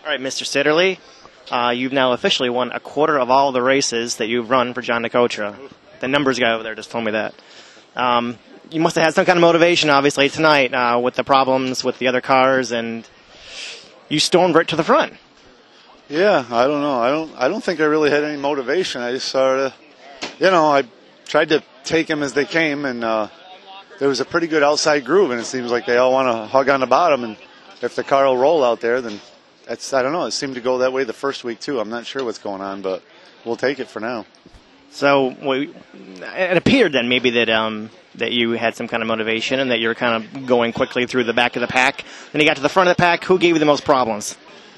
All right, Mr. Sitterly, you've now officially won a quarter of all the races that you've run for John Nicotra. The numbers guy over there just told me that. You must have had some kind of motivation, obviously, tonight with the problems with the other cars, and you stormed right to the front. Yeah, I don't know. I don't think I really had any motivation. I just sort of, I tried to take them as they came, and there was a pretty good outside groove, and it seems like they all want to hug on the bottom, and if the car will roll out there, then I don't know. It seemed to go that way the first week, too. I'm not sure what's going on, but we'll take it for now. So it appeared then maybe that you had some kind of motivation and that you were kind of going quickly through the back of the pack. Then you got to the front of the pack. Who gave you the most problems?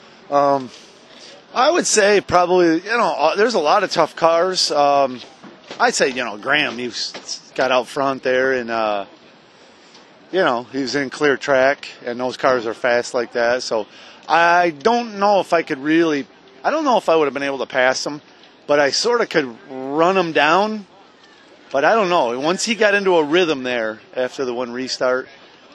I would say probably, there's a lot of tough cars. I'd say, Graham, he got out front there, and, he was in clear track, and those cars are fast like that. So I don't know if I would have been able to pass him, but I sort of could run him down. But I don't know. Once he got into a rhythm there after the one restart,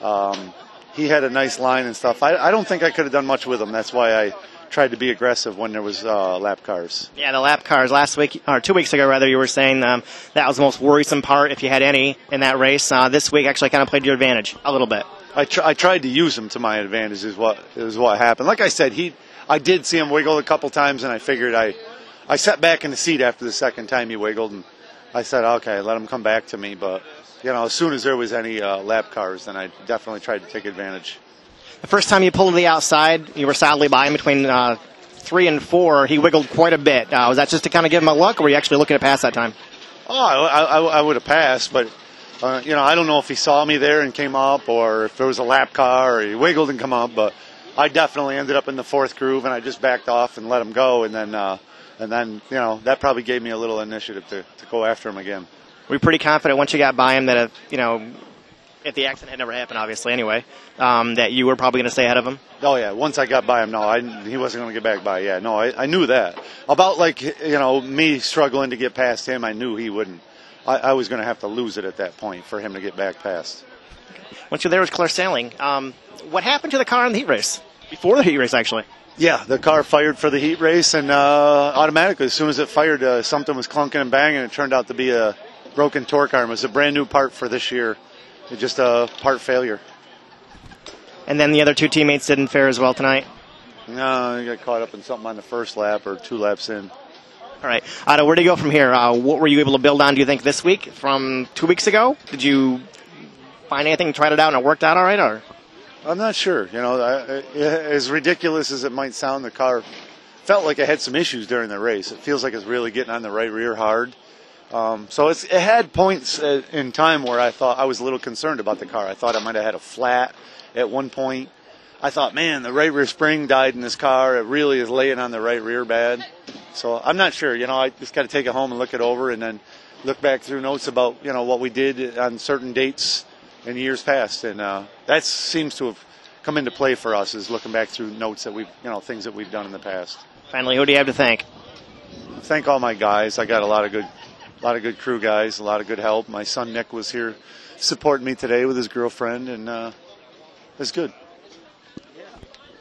he had a nice line and stuff. I don't think I could have done much with him. That's why I tried to be aggressive when there was lap cars. Yeah, the lap cars. Last week, or 2 weeks ago, rather, you were saying that was the most worrisome part, if you had any, in that race. This week actually kind of played to your advantage a little bit. I tried to use him to my advantage is what happened. Like I said, I did see him wiggle a couple times, and I figured I sat back in the seat after the second time he wiggled, and I said, okay, let him come back to me. But, as soon as there was any lap cars, then I definitely tried to take advantage. The first time you pulled to the outside, you were solidly by him between 3 and 4. He wiggled quite a bit. Was that just to kind of give him a look, or were you actually looking to pass that time? Oh, I would have passed, but, I don't know if he saw me there and came up, or if there was a lap car, or he wiggled and come up. But I definitely ended up in the fourth groove, and I just backed off and let him go, and then that probably gave me a little initiative to go after him again. Were you pretty confident once you got by him that if the accident had never happened, obviously, anyway, that you were probably going to stay ahead of him? Oh, yeah. Once I got by him, he wasn't going to get back by. Yeah, no, I knew that. About, me struggling to get past him, I knew he wouldn't. I was going to have to lose it at that point for him to get back past. Once you're there with Claire Sailing, what happened to the car in the heat race? Before the heat race, actually. Yeah, the car fired for the heat race, and automatically, as soon as it fired, something was clunking and banging, and it turned out to be a broken torque arm. It was a brand new part for this year. It's just a part failure. And then the other two teammates didn't fare as well tonight? No, he got caught up in something on the first lap or 2 laps in. All right. Otto, where do you go from here? What were you able to build on, do you think, this week from 2 weeks ago? Did you find anything, tried it out, and it worked out all right? Or? I'm not sure. As ridiculous as it might sound, the car felt like it had some issues during the race. It feels like it's really getting on the right rear hard. So it had points in time where I thought I was a little concerned about the car. I thought I might have had a flat at one point. I thought, man, the right rear spring died in this car. It really is laying on the right rear bad. So I'm not sure. I just got to take it home and look it over and then look back through notes about, what we did on certain dates in years past. And that seems to have come into play for us, is looking back through notes that things that we've done in the past. Finally, who do you have to thank? Thank all my guys. I got a lot of good crew guys, a lot of good help. My son Nick was here supporting me today with his girlfriend, and it's good.